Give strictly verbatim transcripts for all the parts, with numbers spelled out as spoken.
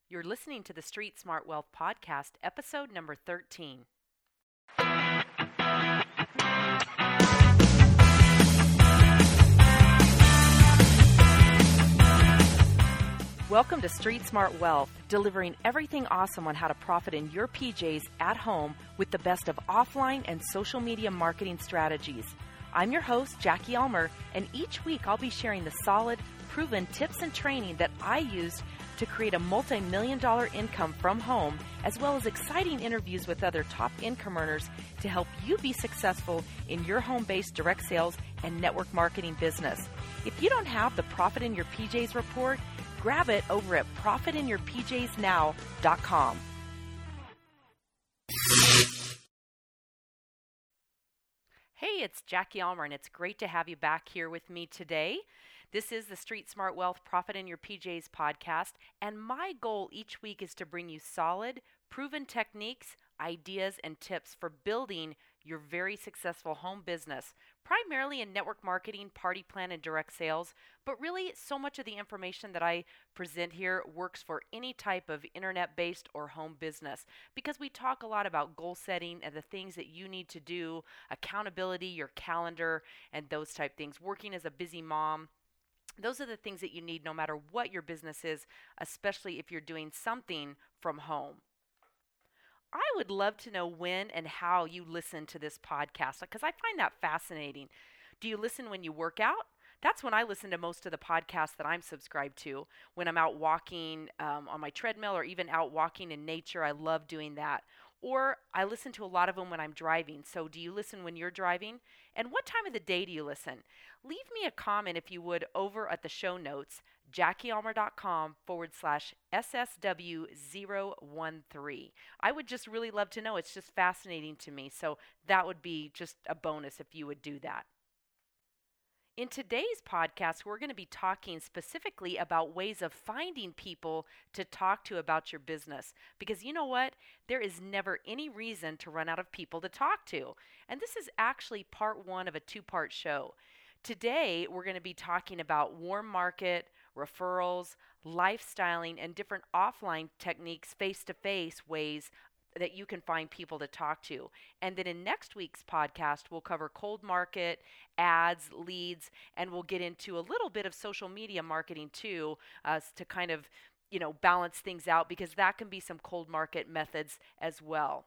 You're listening to the Street Smart Wealth Podcast, episode number thirteen. Welcome to Street Smart Wealth, delivering everything awesome on how to profit in your P Js at home with the best of offline and social media marketing strategies. I'm your host, Jackie Ulmer, and each week I'll be sharing the solid, proven tips and training that I used to create a multi-million dollar income from home, as well as exciting interviews with other top income earners to help you be successful in your home-based direct sales and network marketing business. If you don't have the Profit in Your P Js report, grab it over at profit in your p js now dot com. Hey, it's Jackie Ulmer, and it's great to have you back here with me today. This is the Street Smart Wealth Profit in Your P Js podcast, and my goal each week is to bring you solid, proven techniques, ideas, and tips for building your very successful home business, primarily in network marketing, party plan, and direct sales. But really, so much of the information that I present here works for any type of internet-based or home business, because we talk a lot about goal setting and the things that you need to do, accountability, your calendar, and those type things, working as a busy mom. Those are the things that you need no matter what your business is, especially if you're doing something from home. I would love to know when and how you listen to this podcast, because I find that fascinating. Do you listen when you work out? That's when I listen to most of the podcasts that I'm subscribed to. When I'm out walking um, on my treadmill or even out walking in nature, I love doing that. Or I listen to a lot of them when I'm driving. So do you listen when you're driving? And what time of the day do you listen? Leave me a comment if you would over at the show notes, JackieUlmer.com forward slash SSW013. I would just really love to know. It's just fascinating to me. So that would be just a bonus if you would do that. In today's podcast, we're going to be talking specifically about ways of finding people to talk to about your business. Because you know what? There is never any reason to run out of people to talk to. And this is actually part one of a two-part show. Today, we're going to be talking about warm market, referrals, lifestyling, and different offline techniques, face-to-face ways that you can find people to talk to. And then in next week's podcast, we'll cover cold market, ads, leads, and we'll get into a little bit of social media marketing too, uh, to kind of, you know, balance things out, because that can be some cold market methods as well.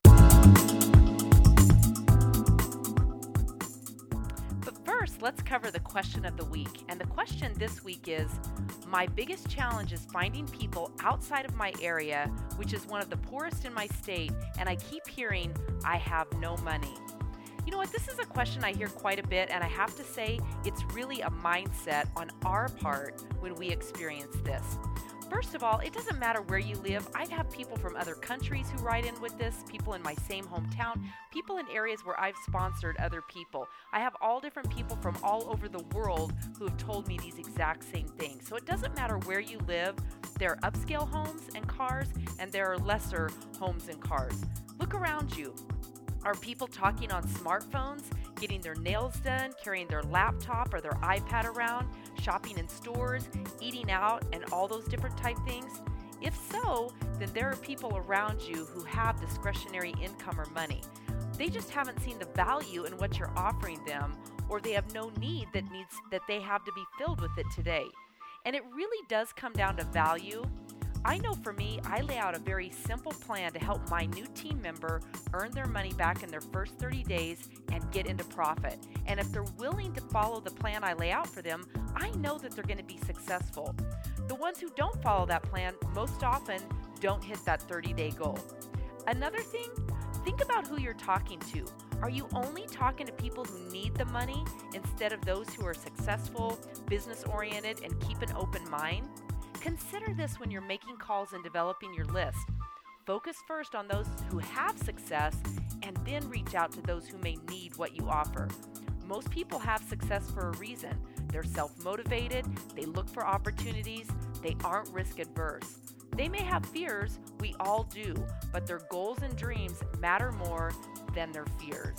But first, let's cover the question of the week. And the question this week is, my biggest challenge is finding people outside of my area, which is one of the poorest in my state, and I keep hearing I have no money. You know what? This is a question I hear quite a bit, and I have to say it's really a mindset on our part when we experience this. First of all, it doesn't matter where you live. I have people from other countries who write in with this, people in my same hometown, people in areas where I've sponsored other people. I have all different people from all over the world who have told me these exact same things. So it doesn't matter where you live. There are upscale homes and cars, and there are lesser homes and cars. Look around you. Are people talking on smartphones, getting their nails done, carrying their laptop or their iPad around, shopping in stores, eating out, and all those different type things? If so, then there are people around you who have discretionary income or money. They just haven't seen the value in what you're offering them, or they have no need that needs that they have to be filled with it today. And it really does come down to value. I know for me, I lay out a very simple plan to help my new team member earn their money back in their first thirty days and get into profit. And if they're willing to follow the plan I lay out for them, I know that they're going to be successful. The ones who don't follow that plan most often don't hit that thirty-day goal. Another thing, think about who you're talking to. Are you only talking to people who need the money instead of those who are successful, business-oriented, and keep an open mind? Consider this when you're making calls and developing your list. Focus first on those who have success and then reach out to those who may need what you offer. Most people have success for a reason. They're self-motivated, they look for opportunities, they aren't risk-adverse. They may have fears, we all do, but their goals and dreams matter more than their fears.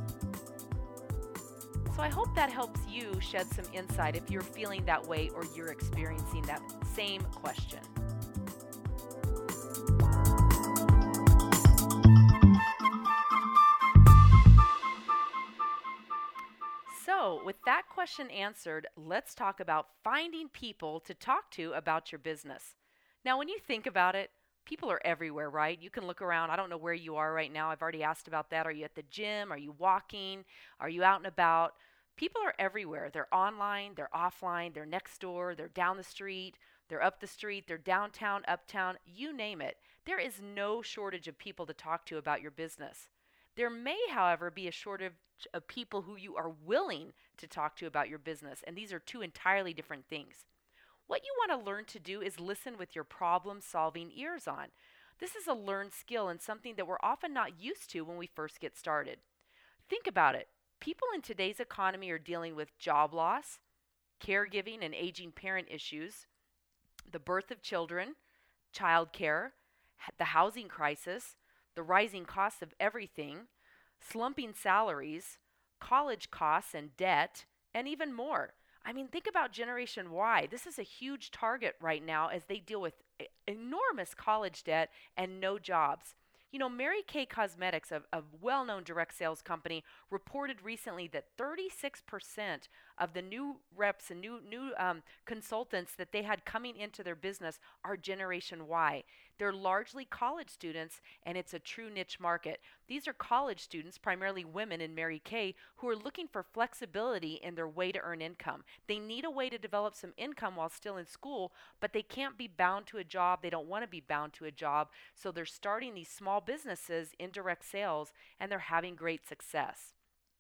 So I hope that helps you shed some insight if you're feeling that way or you're experiencing that same question. question answered, let's talk about finding people to talk to about your business. Now, when you think about it, people are everywhere, right? You can look around. I don't know where you are right now. I've already asked about that. Are you at the gym? Are you walking? Are you out and about? People are everywhere. They're online, they're offline, they're next door, they're down the street, they're up the street, they're downtown, uptown, you name it. There is no shortage of people to talk to about your business. There may, however, be a shortage of people who you are willing to talk to about your business, and these are two entirely different things. What you want to learn to do is listen with your problem-solving ears on. This is a learned skill and something that we're often not used to when we first get started. Think about it. People in today's economy are dealing with job loss, caregiving and aging parent issues, the birth of children, childcare, the housing crisis, the rising costs of everything, slumping salaries, college costs and debt, and even more. I mean, think about Generation Y. This is a huge target right now as they deal with e- enormous college debt and no jobs. You know, Mary Kay Cosmetics, a, a well-known direct sales company, reported recently that thirty-six percent of the new reps and new new um, consultants that they had coming into their business are Generation Y. They're largely college students, and it's a true niche market. These are college students, primarily women in Mary Kay, who are looking for flexibility in their way to earn income. They need a way to develop some income while still in school, but they can't be bound to a job. They don't want to be bound to a job, so they're starting these small businesses in direct sales, and they're having great success.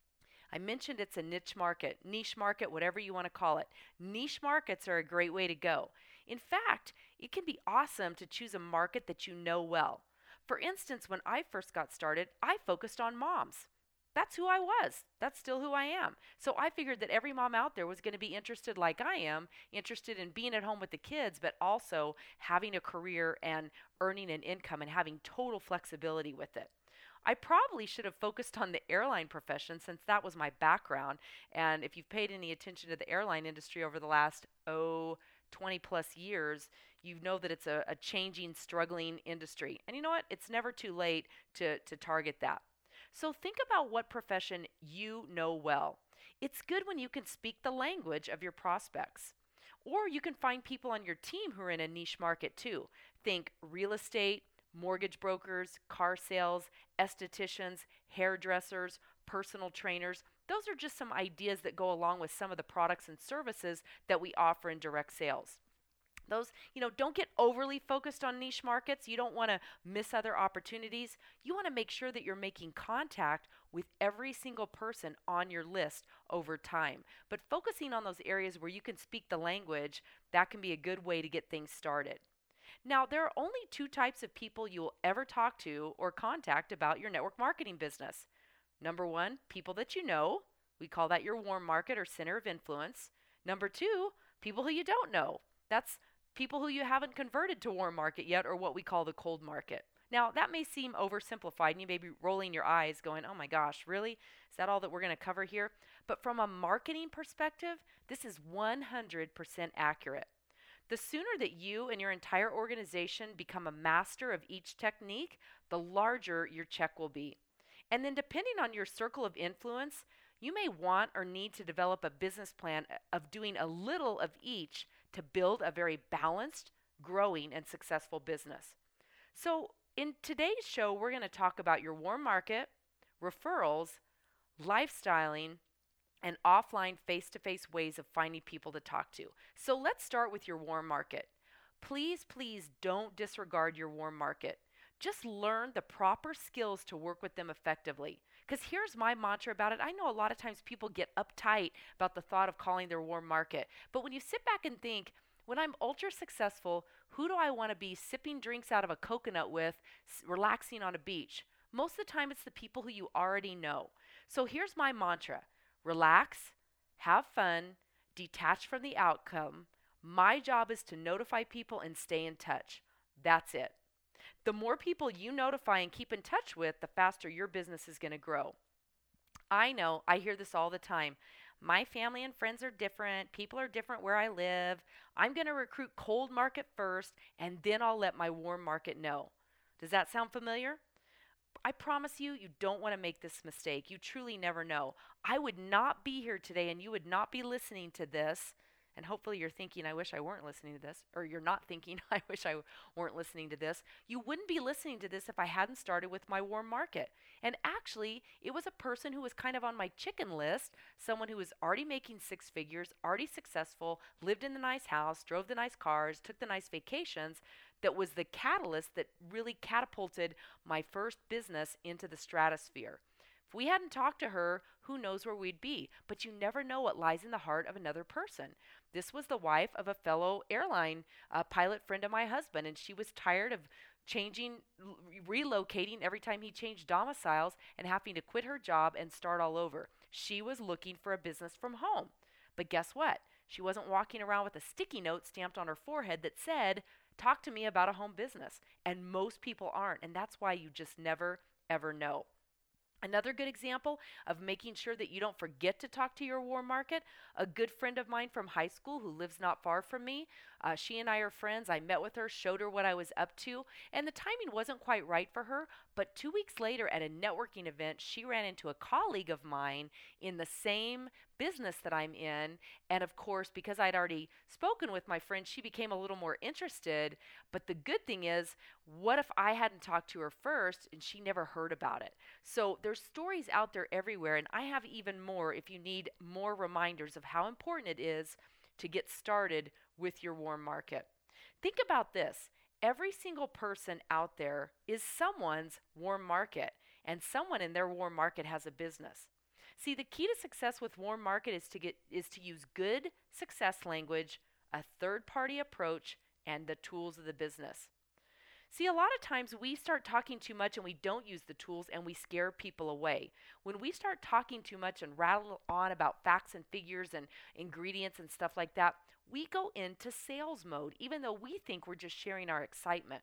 I mentioned it's a niche market, niche market, whatever you want to call it. Niche markets are a great way to go. In fact, it can be awesome to choose a market that you know well. For instance, when I first got started, I focused on moms. That's who I was. That's still who I am. So I figured that every mom out there was going to be interested like I am, interested in being at home with the kids, but also having a career and earning an income and having total flexibility with it. I probably should have focused on the airline profession since that was my background. And if you've paid any attention to the airline industry over the last, oh, twenty plus years, you know that it's a, a changing, struggling industry. And you know what? It's never too late to, to target that. So think about what profession you know well. It's good when you can speak the language of your prospects. Or you can find people on your team who are in a niche market too. Think real estate, mortgage brokers, car sales, estheticians, hairdressers, personal trainers. Those are just some ideas that go along with some of the products and services that we offer in direct sales. Those, you know, don't get overly focused on niche markets. You don't want to miss other opportunities. You want to make sure that you're making contact with every single person on your list over time. But focusing on those areas where you can speak the language, that can be a good way to get things started. Now, there are only two types of people you will ever talk to or contact about your network marketing business. Number one, people that you know. We call that your warm market or center of influence. Number two, people who you don't know. That's people who you haven't converted to warm market yet, or what we call the cold market. Now, that may seem oversimplified, and you may be rolling your eyes going, oh my gosh, really? Is that all that we're going to cover here? But from a marketing perspective, this is one hundred percent accurate. The sooner that you and your entire organization become a master of each technique, the larger your check will be. And then depending on your circle of influence, you may want or need to develop a business plan of doing a little of each to build a very balanced, growing, and successful business. So in today's show, we're going to talk about your warm market, referrals, lifestyling, and offline face-to-face ways of finding people to talk to. So let's start with your warm market. Please, please don't disregard your warm market. Just learn the proper skills to work with them effectively. Because here's my mantra about it. I know a lot of times people get uptight about the thought of calling their warm market. But when you sit back and think, when I'm ultra successful, who do I want to be sipping drinks out of a coconut with, s- relaxing on a beach? Most of the time, it's the people who you already know. So here's my mantra. Relax, have fun, detach from the outcome. My job is to notify people and stay in touch. That's it. The more people you notify and keep in touch with, the faster your business is going to grow. I know, I hear this all the time. My family and friends are different. People are different where I live. I'm going to recruit cold market first, and then I'll let my warm market know. Does that sound familiar? I promise you, you don't want to make this mistake. You truly never know. I would not be here today and you would not be listening to this. And hopefully you're thinking, I wish I weren't listening to this. Or you're not thinking, I wish I weren't listening to this. You wouldn't be listening to this if I hadn't started with my warm market. And actually, it was a person who was kind of on my chicken list, someone who was already making six figures, already successful, lived in the nice house, drove the nice cars, took the nice vacations, that was the catalyst that really catapulted my first business into the stratosphere. If we hadn't talked to her, who knows where we'd be? But you never know what lies in the heart of another person. This was the wife of a fellow airline uh, pilot friend of my husband, and she was tired of changing, l- relocating every time he changed domiciles and having to quit her job and start all over. She was looking for a business from home. But guess what? She wasn't walking around with a sticky note stamped on her forehead that said, talk to me about a home business. And most people aren't. And that's why you just never, ever know. Another good example of making sure that you don't forget to talk to your warm market, a good friend of mine from high school who lives not far from me, uh, she and I are friends. I met with her, showed her what I was up to, and the timing wasn't quite right for her, but two weeks later at a networking event, she ran into a colleague of mine in the same business that I'm in, and of course, because I'd already spoken with my friend, she became a little more interested, but the good thing is, what if I hadn't talked to her first and she never heard about it? So there's stories out there everywhere, and I have even more if you need more reminders of how important it is to get started with your warm market. Think about this. Every single person out there is someone's warm market, and someone in their warm market has a business. See, the key to success with warm market is to get is to use good success language, a third-party approach, and the tools of the business. See, a lot of times we start talking too much and we don't use the tools and we scare people away. When we start talking too much and rattle on about facts and figures and ingredients and stuff like that, we go into sales mode, even though we think we're just sharing our excitement.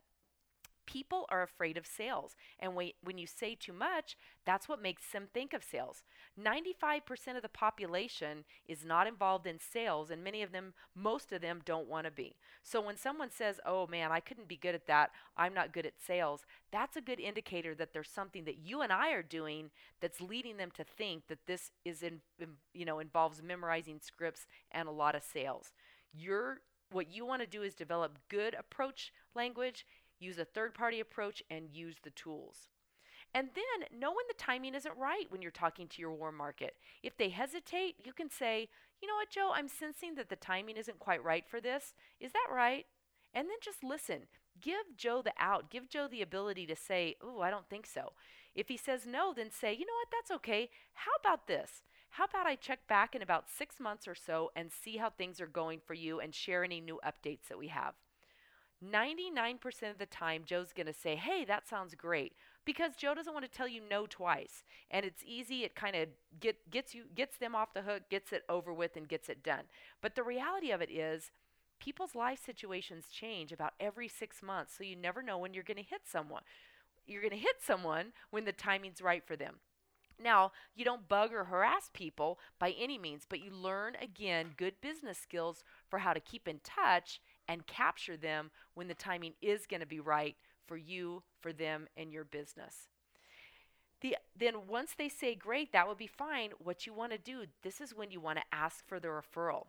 People are afraid of sales. And when, when you say too much, that's what makes them think of sales. ninety-five percent of the population is not involved in sales, and many of them, most of them, don't want to be. So when someone says, oh man, I couldn't be good at that, I'm not good at sales, that's a good indicator that there's something that you and I are doing that's leading them to think that this is in, in you know, involves memorizing scripts and a lot of sales. You're, what you want to do is develop good approach language, use a third-party approach, and use the tools. And then know when the timing isn't right when you're talking to your warm market. If they hesitate, you can say, you know what, Joe, I'm sensing that the timing isn't quite right for this. Is that right? And then just listen. Give Joe the out. Give Joe the ability to say, oh, I don't think so. If he says no, then say, you know what, that's okay. How about this? How about I check back in about six months or so and see how things are going for you and share any new updates that we have? ninety-nine percent of the time, Joe's going to say, hey, that sounds great, because Joe doesn't want to tell you no twice. And it's easy. It kind of get, gets you, gets them off the hook, gets it over with, and gets it done. But the reality of it is people's life situations change about every six months, so you never know when you're going to hit someone. You're going to hit someone when the timing's right for them. Now, you don't bug or harass people by any means, but you learn, again, good business skills for how to keep in touch and capture them when the timing is going to be right for you, for them, and your business. The, then once they say, great, that would be fine, what you want to do, this is when you want to ask for the referral.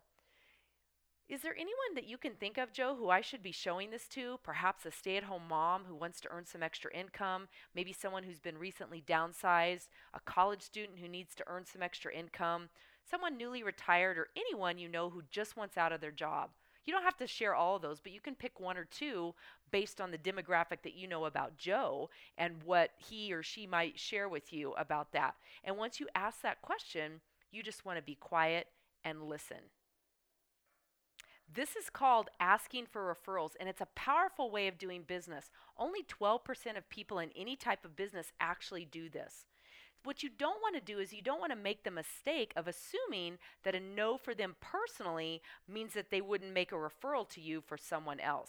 Is there anyone that you can think of, Joe, who I should be showing this to? Perhaps a stay-at-home mom who wants to earn some extra income, maybe someone who's been recently downsized, a college student who needs to earn some extra income, someone newly retired, or anyone you know who just wants out of their job. You don't have to share all of those, but you can pick one or two based on the demographic that you know about Joe and what he or she might share with you about that. And once you ask that question, you just want to be quiet and listen. This is called asking for referrals, and it's a powerful way of doing business. Only twelve percent of people in any type of business actually do this. What you don't want to do is you don't want to make the mistake of assuming that a no for them personally means that they wouldn't make a referral to you for someone else.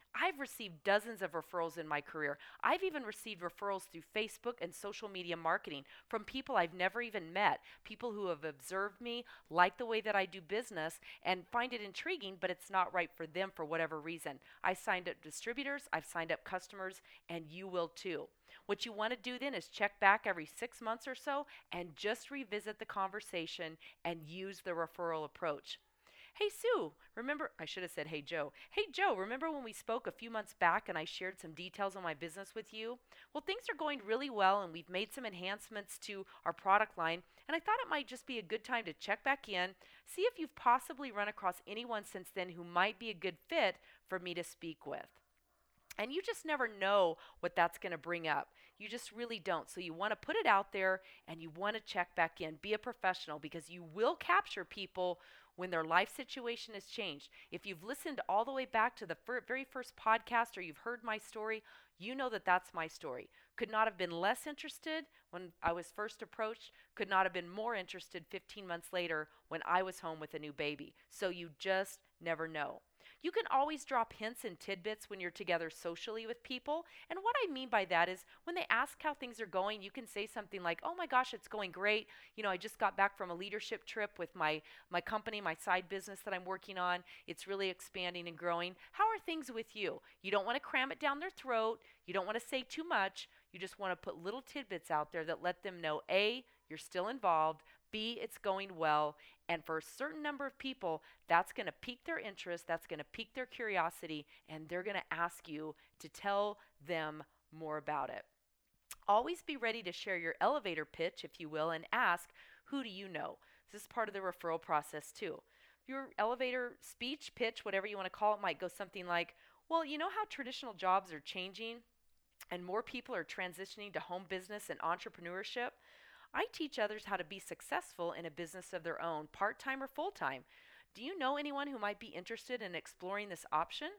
I've received dozens of referrals in my career. I've even received referrals through Facebook and social media marketing from people I've never even met, people who have observed me, like the way that I do business, and find it intriguing, but it's not right for them for whatever reason. I signed up distributors, I've signed up customers, and you will too. What you want to do then is check back every six months or so and just revisit the conversation and use the referral approach. Hey, Sue, remember, I should have said, hey, Joe. Hey, Joe, remember when we spoke a few months back and I shared some details on my business with you? Well, things are going really well and we've made some enhancements to our product line. And I thought it might just be a good time to check back in, see if you've possibly run across anyone since then who might be a good fit for me to speak with. And you just never know what that's going to bring up. You just really don't. So you want to put it out there and you want to check back in. Be a professional because you will capture people when their life situation has changed. If you've listened all the way back to the fir- very first podcast or you've heard my story, you know that that's my story. Could not have been less interested when I was first approached, could not have been more interested fifteen months later when I was home with a new baby. So you just never know. You can always drop hints and tidbits when you're together socially with people. And what I mean by that is when they ask how things are going, you can say something like, oh my gosh, it's going great. You know, I just got back from a leadership trip with my, my company, my side business that I'm working on. It's really expanding and growing. How are things with you? You don't want to cram it down their throat. You don't want to say too much. You just want to put little tidbits out there that let them know, A, you're still involved, B, it's going well. And for a certain number of people, that's going to pique their interest, that's going to pique their curiosity, and they're going to ask you to tell them more about it. Always be ready to share your elevator pitch, if you will, and ask, who do you know? This is part of the referral process too. Your elevator speech, pitch, whatever you want to call it, might go something like, well, you know how traditional jobs are changing and more people are transitioning to home business and entrepreneurship? I teach others how to be successful in a business of their own, part-time or full-time. Do you know anyone who might be interested in exploring this option?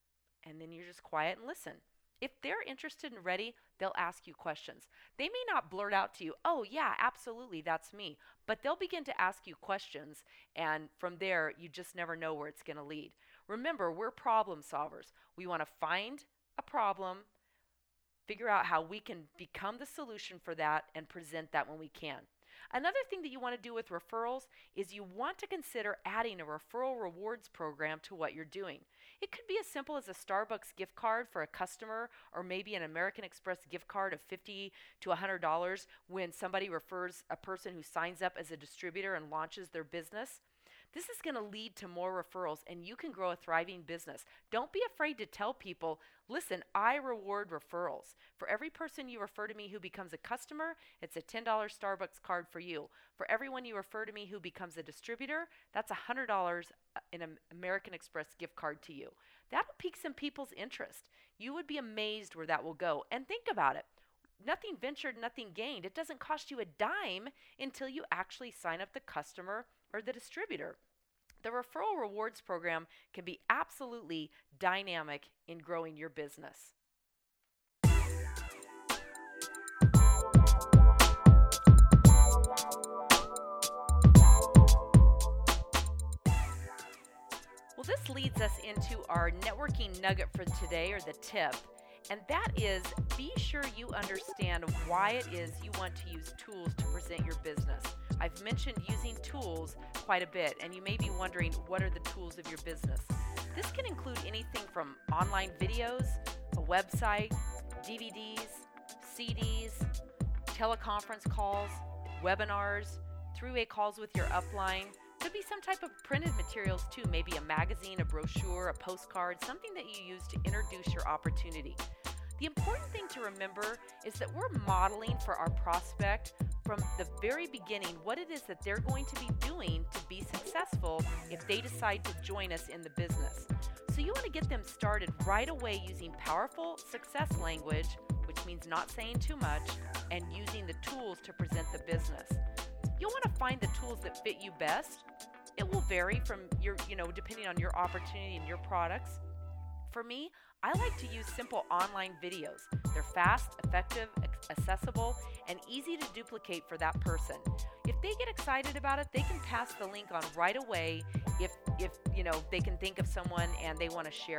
And then you're just quiet and listen. If they're interested and ready, they'll ask you questions. They may not blurt out to you, oh yeah, absolutely, that's me. But they'll begin to ask you questions, and from there, you just never know where it's going to lead. Remember, we're problem solvers. We want to find a problem, figure out how we can become the solution for that and present that when we can. Another thing that you want to do with referrals is you want to consider adding a referral rewards program to what you're doing. It could be as simple as a Starbucks gift card for a customer or maybe an American Express gift card of fifty to one hundred dollars when somebody refers a person who signs up as a distributor and launches their business. This is going to lead to more referrals and you can grow a thriving business. Don't be afraid to tell people, listen, I reward referrals. For every person you refer to me who becomes a customer, it's a ten dollars Starbucks card for you. For everyone you refer to me who becomes a distributor, that's one hundred dollars in an American Express gift card to you. That'll pique some people's interest. You would be amazed where that will go. And think about it. Nothing ventured, nothing gained. It doesn't cost you a dime until you actually sign up the customer or the distributor. The referral rewards program can be absolutely dynamic in growing your business. Well, this leads us into our networking nugget for today, or the tip. And that is, be sure you understand why it is you want to use tools to present your business. I've mentioned using tools quite a bit, and you may be wondering, what are the tools of your business? This can include anything from online videos, a website, D V Ds, C Ds, teleconference calls, webinars, three-way calls with your upline. Could be some type of printed materials too, maybe a magazine, a brochure, a postcard, something that you use to introduce your opportunity. The important thing to remember is that we're modeling for our prospect from the very beginning what it is that they're going to be doing to be successful if they decide to join us in the business. So you want to get them started right away using powerful success language, which means not saying too much, and using the tools to present the business. You'll want to find the tools that fit you best. It will vary from your, you know, depending on your opportunity and your products. For me, I like to use simple online videos. They're fast, effective, accessible, and easy to duplicate for that person. If they get excited about it, they can pass the link on right away if, if you know, they can think of someone and they want to share it.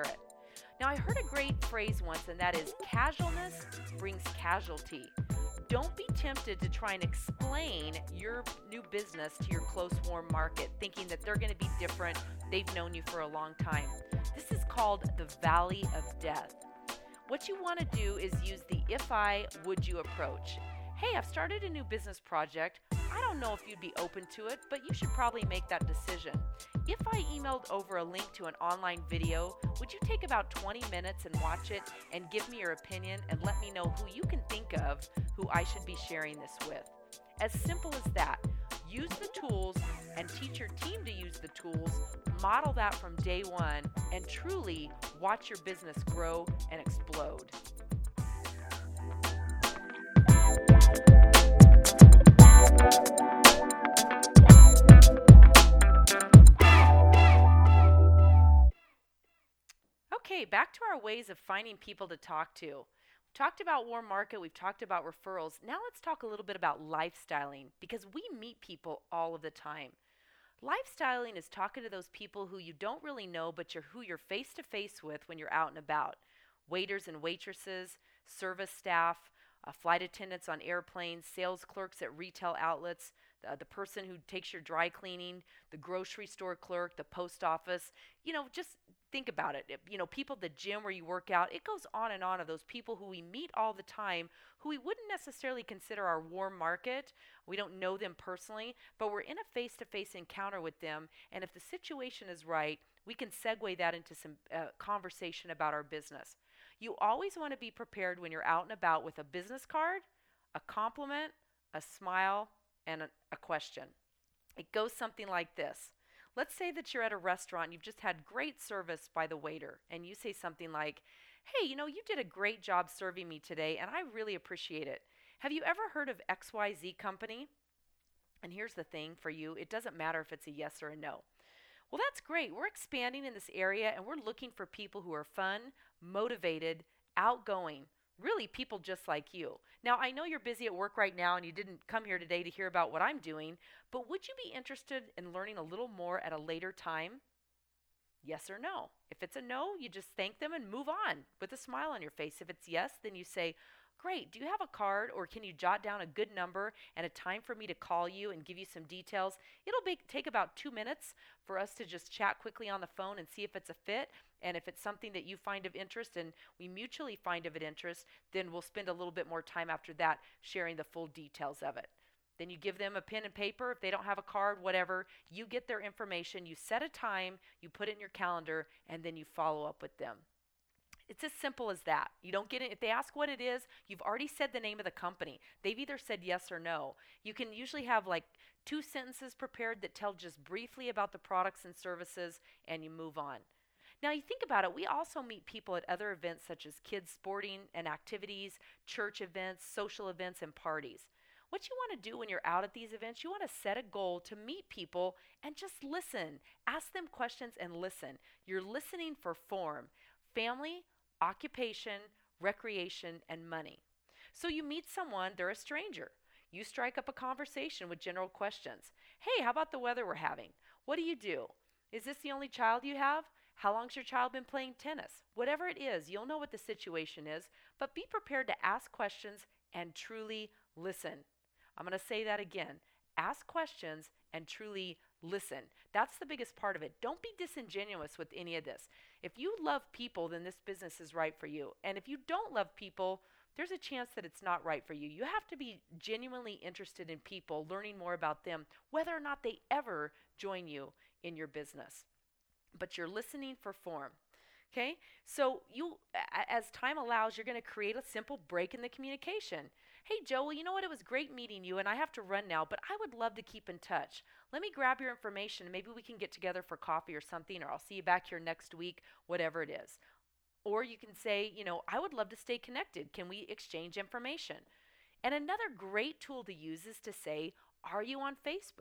Now, I heard a great phrase once, and that is casualness brings casualty. Don't be tempted to try and explain your new business to your close, warm market, thinking that they're going to be different. They've known you for a long time. This is called the valley of death. What you want to do is use the if I, would you approach. Hey, I've started a new business project. I don't know if you'd be open to it, but you should probably make that decision. If I emailed over a link to an online video, would you take about twenty minutes and watch it and give me your opinion and let me know who you can think of who I should be sharing this with? As simple as that. Use the tools and teach your team to use the tools. Model that from day one and truly watch your business grow and explode. Okay, back to our ways of finding people to talk to. We've talked about warm market, we've talked about referrals. Now let's talk a little bit about lifestyling, because we meet people all of the time. Lifestyling is talking to those people who you don't really know, but you're who you're face to face with when you're out and about. Waiters and waitresses, service staff, uh, flight attendants on airplanes, sales clerks at retail outlets, uh, the person who takes your dry cleaning, the grocery store clerk, the post office. You know, just think about it. It- You know, people at the gym where you work out, it goes on and on of those people who we meet all the time, who we wouldn't necessarily consider our warm market. We don't know them personally, but we're in a face-to-face encounter with them. And if the situation is right, we can segue that into some uh, conversation about our business. You always want to be prepared when you're out and about with a business card, a compliment, a smile, and a, a question. It goes something like this. Let's say that you're at a restaurant and you've just had great service by the waiter, and you say something like, hey, you know, you did a great job serving me today, and I really appreciate it. Have you ever heard of X Y Z Company? And here's the thing for you, it doesn't matter if it's a yes or a no. Well, that's great. We're expanding in this area, and we're looking for people who are fun, motivated, outgoing, really people just like you. Now, I know you're busy at work right now and you didn't come here today to hear about what I'm doing, but would you be interested in learning a little more at a later time? Yes or no? If it's a no, you just thank them and move on with a smile on your face. If it's yes, then you say, great, do you have a card, or can you jot down a good number and a time for me to call you and give you some details? It'll be, take about two minutes for us to just chat quickly on the phone and see if it's a fit. And if it's something that you find of interest and we mutually find of interest, then we'll spend a little bit more time after that sharing the full details of it. Then you give them a pen and paper. If they don't have a card, whatever, you get their information, you set a time, you put it in your calendar, and then you follow up with them. It's as simple as that. You don't get it. If they ask what it is, you've already said the name of the company. They've either said yes or no. You can usually have like two sentences prepared that tell just briefly about the products and services, and you move on. Now, you think about it, we also meet people at other events such as kids' sporting and activities, church events, social events, and parties. What you want to do when you're out at these events, you want to set a goal to meet people and just listen. Ask them questions and listen. You're listening for form, family, occupation, recreation, and money. So you meet someone, they're a stranger. You strike up a conversation with general questions. Hey, how about the weather we're having? What do you do? Is this the only child you have? How long's your child been playing tennis? Whatever it is, you'll know what the situation is, but be prepared to ask questions and truly listen. I'm going to say that again. Ask questions and truly listen. That's the biggest part of it. Don't be disingenuous with any of this. If you love people, then this business is right for you. And if you don't love people, there's a chance that it's not right for you. You have to be genuinely interested in people, learning more about them, whether or not they ever join you in your business. But you're listening for form. Okay? So you, as time allows, you're going to create a simple break in the communication. Hey, Joe, well, you know what? It was great meeting you, and I have to run now, but I would love to keep in touch. Let me grab your information, and maybe we can get together for coffee or something, or I'll see you back here next week, whatever it is. Or you can say, you know, I would love to stay connected. Can we exchange information? And another great tool to use is to say, are you on Facebook?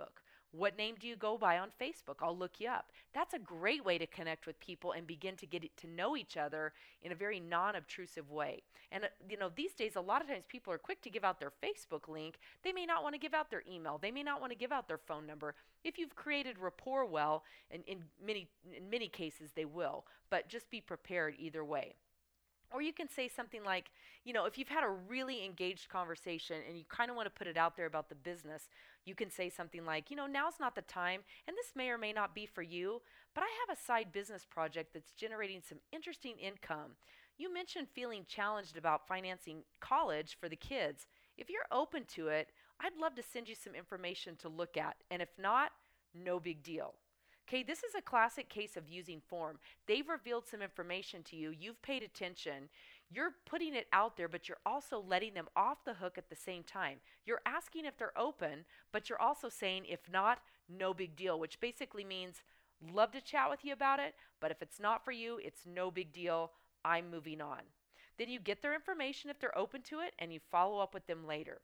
What name do you go by on Facebook? I'll look you up. That's a great way to connect with people and begin to get to know each other in a very non-obtrusive way. And uh, you know, these days a lot of times people are quick to give out their Facebook link. They may not want to give out their email. They may not want to give out their phone number. If you've created rapport well, and in many in many cases they will, but just be prepared either way. Or you can say something like, you know, if you've had a really engaged conversation and you kind of want to put it out there about the business, you can say something like, you know, now's not the time, and this may or may not be for you, but I have a side business project that's generating some interesting income. You mentioned feeling challenged about financing college for the kids. If you're open to it, I'd love to send you some information to look at. And if not, no big deal. Okay, this is a classic case of using form. They've revealed some information to you. You've paid attention. You're putting it out there, but you're also letting them off the hook at the same time. You're asking if they're open, but you're also saying, if not, no big deal, which basically means love to chat with you about it, but if it's not for you, it's no big deal. I'm moving on. Then you get their information if they're open to it, and you follow up with them later.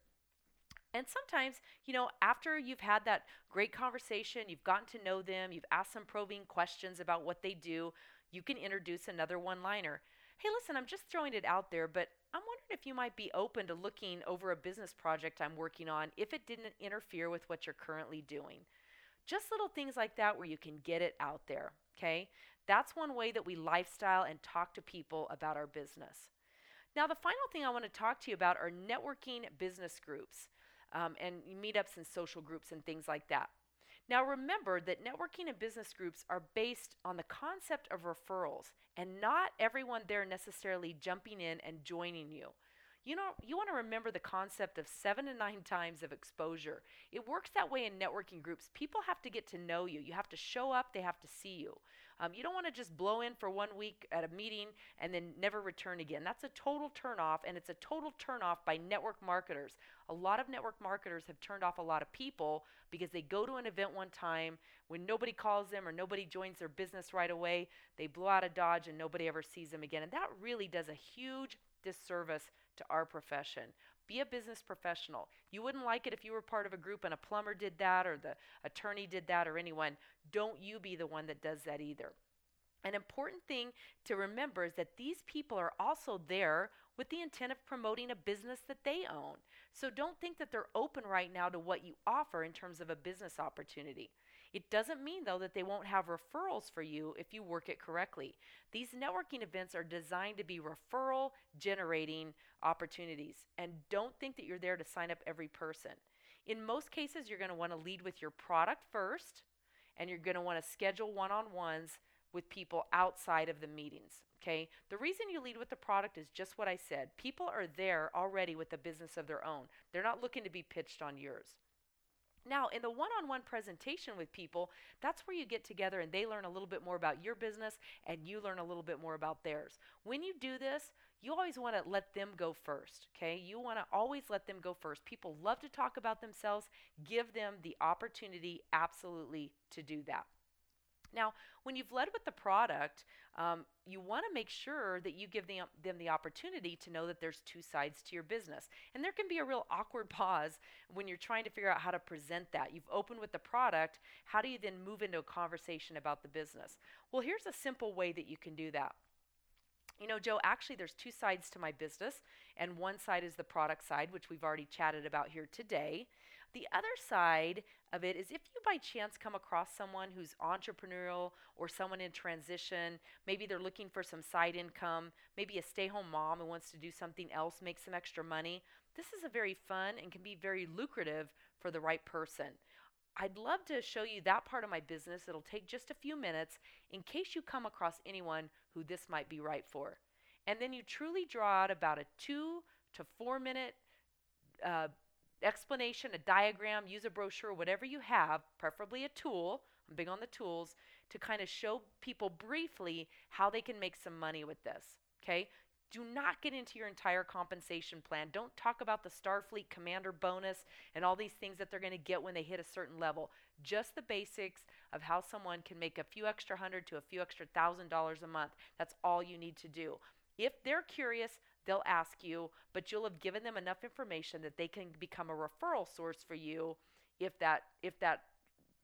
And sometimes, you know, after you've had that great conversation, you've gotten to know them, you've asked some probing questions about what they do, you can introduce another one-liner. Hey, listen, I'm just throwing it out there, but I'm wondering if you might be open to looking over a business project I'm working on if it didn't interfere with what you're currently doing. Just little things like that where you can get it out there, okay? That's one way that we lifestyle and talk to people about our business. Now, the final thing I want to talk to you about are networking business groups. Um, and meetups and social groups and things like that. Now remember that networking and business groups are based on the concept of referrals, and not everyone there necessarily jumping in and joining you. You know, you want to remember the concept of seven to nine times of exposure. It works that way in networking groups. People have to get to know you. You have to show up. They have to see you. Um, you don't want to just blow in for one week at a meeting and then never return again. That's a total turnoff, and it's a total turnoff by network marketers. A lot of network marketers have turned off a lot of people because they go to an event one time when nobody calls them or nobody joins their business right away. They blow out of Dodge and nobody ever sees them again. And that really does a huge disservice to our profession. Be a business professional. You wouldn't like it if you were part of a group and a plumber did that or the attorney did that or anyone. Don't you be the one that does that either. An important thing to remember is that these people are also there with the intent of promoting a business that they own. So don't think that they're open right now to what you offer in terms of a business opportunity. It doesn't mean, though, that they won't have referrals for you if you work it correctly. These networking events are designed to be referral generating opportunities. And don't think that you're there to sign up every person. In most cases, you're going to want to lead with your product first, and you're going to want to schedule one-on-ones with people outside of the meetings. Okay? The reason you lead with the product is just what I said. People are there already with a business of their own. They're not looking to be pitched on yours. Now, in the one-on-one presentation with people, that's where you get together and they learn a little bit more about your business and you learn a little bit more about theirs. When you do this, you always want to let them go first, okay? You want to always let them go first. People love to talk about themselves. Give them the opportunity absolutely to do that. Now, when you've led with the product, um, you want to make sure that you give them, them the opportunity to know that there's two sides to your business. And there can be a real awkward pause when you're trying to figure out how to present that. You've opened with the product. How do you then move into a conversation about the business? Well, here's a simple way that you can do that. You know, Joe, actually there's two sides to my business, and one side is the product side, which we've already chatted about here today. The other side of it is if you by chance come across someone who's entrepreneurial or someone in transition, maybe they're looking for some side income, maybe a stay-home mom who wants to do something else, make some extra money. This is a very fun and can be very lucrative for the right person. I'd love to show you that part of my business. It'll take just a few minutes in case you come across anyone who this might be right for. And then you truly draw out about a two to four minute uh, explanation, a diagram, use a brochure, whatever you have, preferably a tool. I'm big on the tools to kind of show people briefly how they can make some money with this. Okay? Do not get into your entire compensation plan. Don't talk about the Starfleet commander bonus and all these things that they're going to get when they hit a certain level. Just the basics of how someone can make a few extra hundred to a few extra thousand dollars a month. That's all you need to do. If they're curious, they'll ask you, but you'll have given them enough information that they can become a referral source for you if that if that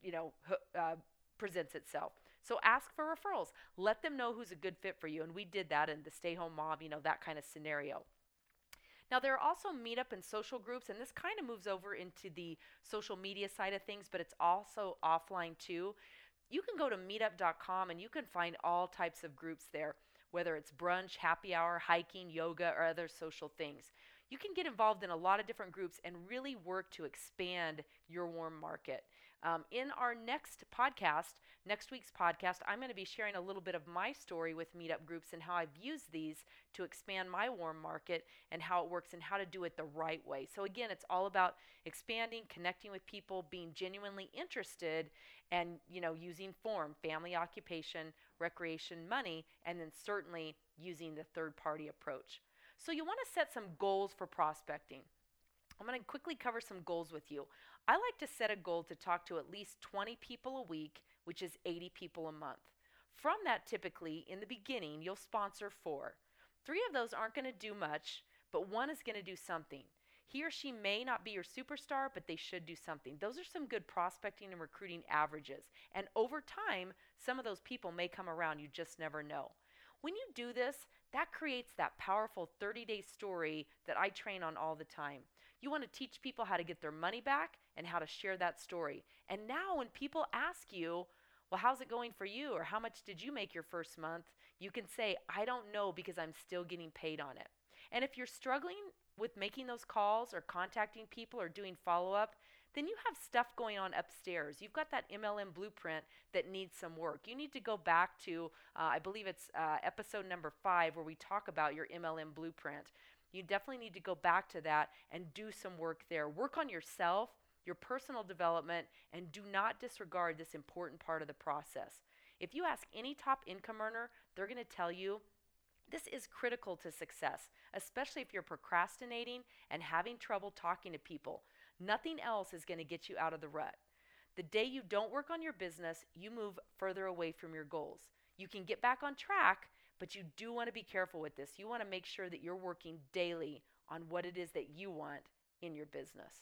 you know, uh, presents itself. So ask for referrals. Let them know who's a good fit for you. And we did that in the stay home mom, you know, that kind of scenario. Now, there are also meetup and social groups, and this kind of moves over into the social media side of things, but it's also offline too. You can go to meetup dot com and you can find all types of groups there, whether it's brunch, happy hour, hiking, yoga, or other social things. You can get involved in a lot of different groups and really work to expand your warm market. Um, in our next podcast, next week's podcast, I'm going to be sharing a little bit of my story with meetup groups and how I've used these to expand my warm market and how it works and how to do it the right way. So again, it's all about expanding, connecting with people, being genuinely interested, and you know, using form, family, occupation, recreation, money, and then certainly using the third-party approach. So you want to set some goals for prospecting. I'm going to quickly cover some goals with you. I like to set a goal to talk to at least twenty people a week, which is eighty people a month. From that, typically, in the beginning, you'll sponsor four. Three of those aren't going to do much, but one is going to do something. He or she may not be your superstar, but they should do something. Those are some good prospecting and recruiting averages. And over time, some of those people may come around. You just never know. When you do this, that creates that powerful thirty-day story that I train on all the time. You want to teach people how to get their money back and how to share that story. And now when people ask you, well, how's it going for you? Or how much did you make your first month? You can say, I don't know because I'm still getting paid on it. And if you're struggling with making those calls or contacting people or doing follow-up, then you have stuff going on upstairs. You've got that M L M blueprint that needs some work. You need to go back to, uh, I believe it's uh, episode number five where we talk about your M L M blueprint. You definitely need to go back to that and do some work there. Work on yourself, your personal development, and do not disregard this important part of the process. If you ask any top income earner, they're going to tell you this is critical to success, especially if you're procrastinating and having trouble talking to people. Nothing else is going to get you out of the rut. The day you don't work on your business, you move further away from your goals. You can get back on track, but you do want to be careful with this. You want to make sure that you're working daily on what it is that you want in your business.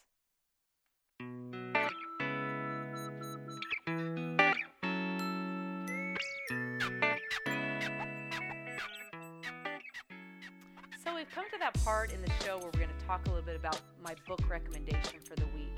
So we've come to that part in the show where we're going to talk a little bit about my book recommendation for the week.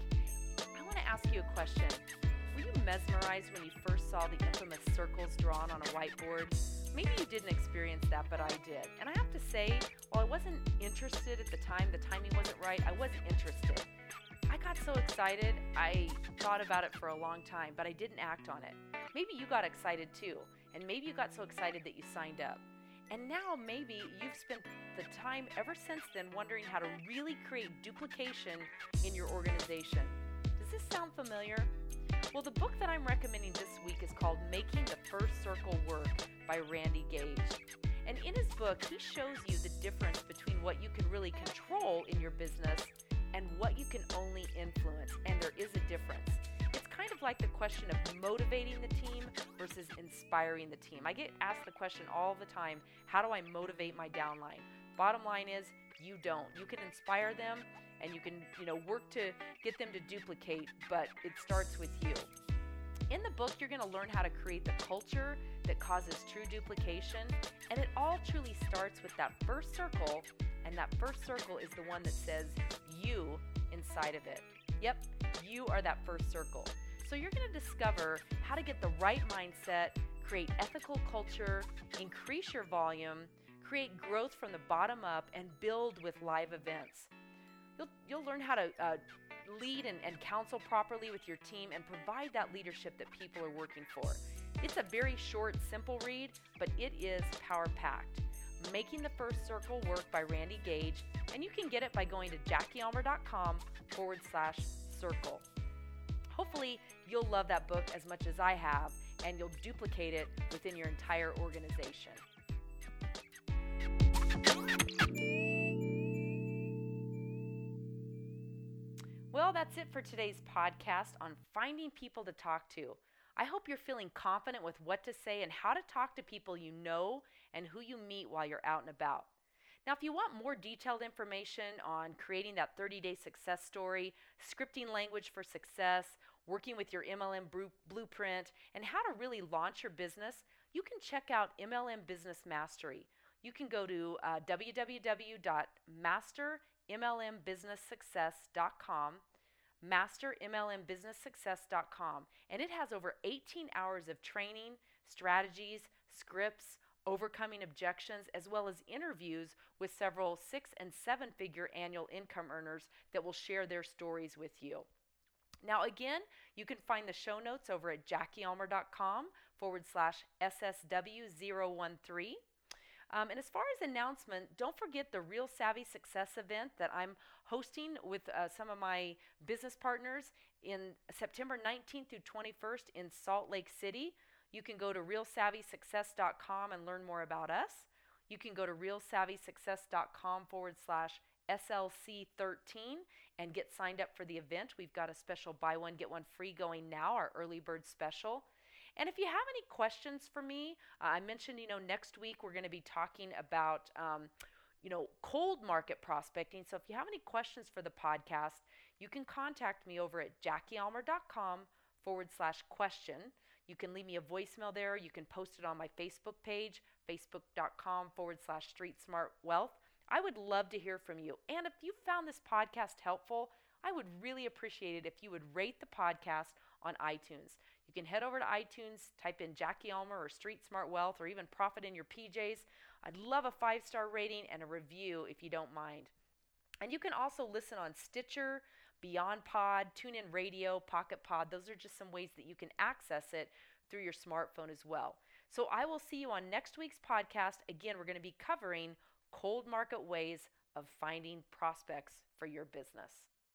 I want to ask you a question. Were you mesmerized when you first saw the infamous circles drawn on a whiteboard? Maybe you didn't experience that, but I did. And I have to say, while I wasn't interested at the time, the timing wasn't right, I wasn't interested. I got so excited, I thought about it for a long time, but I didn't act on it. Maybe you got excited too, and maybe you got so excited that you signed up. And now maybe you've spent the time ever since then wondering how to really create duplication in your organization. Does this sound familiar? Well, the book that I'm recommending this week is called Making the First Circle Work by Randy Gage. And in his book, he shows you the difference between what you can really control in your business and what you can only influence. And there is a difference. It's kind of like the question of motivating the team versus inspiring the team. I get asked the question all the time, how do I motivate my downline? Bottom line is, you don't. You can inspire them and you can, you know, work to get them to duplicate, but it starts with you. In the book, you're going to learn how to create the culture that causes true duplication, and it all truly starts with that first circle, and that first circle is the one that says you inside of it. Yep, you are that first circle. So you're going to discover how to get the right mindset, create ethical culture, increase your volume, create growth from the bottom up, and build with live events. You'll, you'll learn how to uh, lead and, and counsel properly with your team and provide that leadership that people are working for. It's a very short, simple read, but it is power-packed. Making the First Circle Work by Randy Gage, and you can get it by going to JackieUlmer.com forward slash circle. Hopefully, you'll love that book as much as I have, and you'll duplicate it within your entire organization. Well, that's it for today's podcast on finding people to talk to. I hope you're feeling confident with what to say and how to talk to people you know and who you meet while you're out and about. Now, if you want more detailed information on creating that thirty-day success story, scripting language for success, working with your M L M blueprint, and how to really launch your business, you can check out M L M Business Mastery. You can go to uh, w w w dot master m l m business success dot com, master m l m business success dot com, and it has over eighteen hours of training, strategies, scripts, overcoming objections, as well as interviews with several six and seven figure annual income earners that will share their stories with you. Now again, you can find the show notes over at jackie almer dot com forward slash S S W zero one three. Um, and as far as announcement, don't forget the Real Savvy Success event that I'm hosting with uh, some of my business partners in September nineteenth through twenty-first in Salt Lake City. You can go to real savvy success dot com and learn more about us. You can go to real savvy success dot com forward slash S L C thirteen and get signed up for the event. We've got a special buy one, get one free going now, our early bird special. And if you have any questions for me, uh, I mentioned, you know, next week we're going to be talking about, um, you know, cold market prospecting. So if you have any questions for the podcast, you can contact me over at jackie almer dot com forward slash question. You can leave me a voicemail there. You can post it on my Facebook page, facebook dot com forward slash street smart wealth. I would love to hear from you. And if you found this podcast helpful, I would really appreciate it if you would rate the podcast on iTunes. You can head over to iTunes, type in Jackie Almer or Street Smart Wealth or even Profit in Your P Js. I'd love a five-star rating and a review if you don't mind. And you can also listen on Stitcher, Beyond Pod, TuneIn Radio, Pocket Pod. Those are just some ways that you can access it through your smartphone as well. So I will see you on next week's podcast. Again, we're going to be covering cold market ways of finding prospects for your business.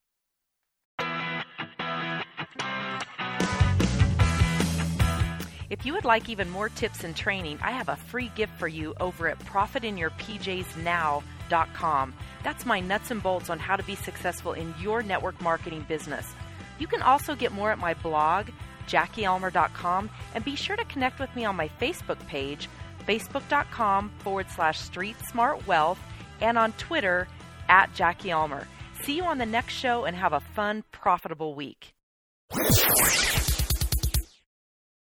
If you would like even more tips and training, I have a free gift for you over at profit in your p js now dot com. That's my nuts and bolts on how to be successful in your network marketing business. You can also get more at my blog, jackie almer dot com, and be sure to connect with me on my Facebook page, facebook dot com forward slash street smart wealth, and on Twitter at Jackie Almer. See you on the next show and have a fun, profitable week.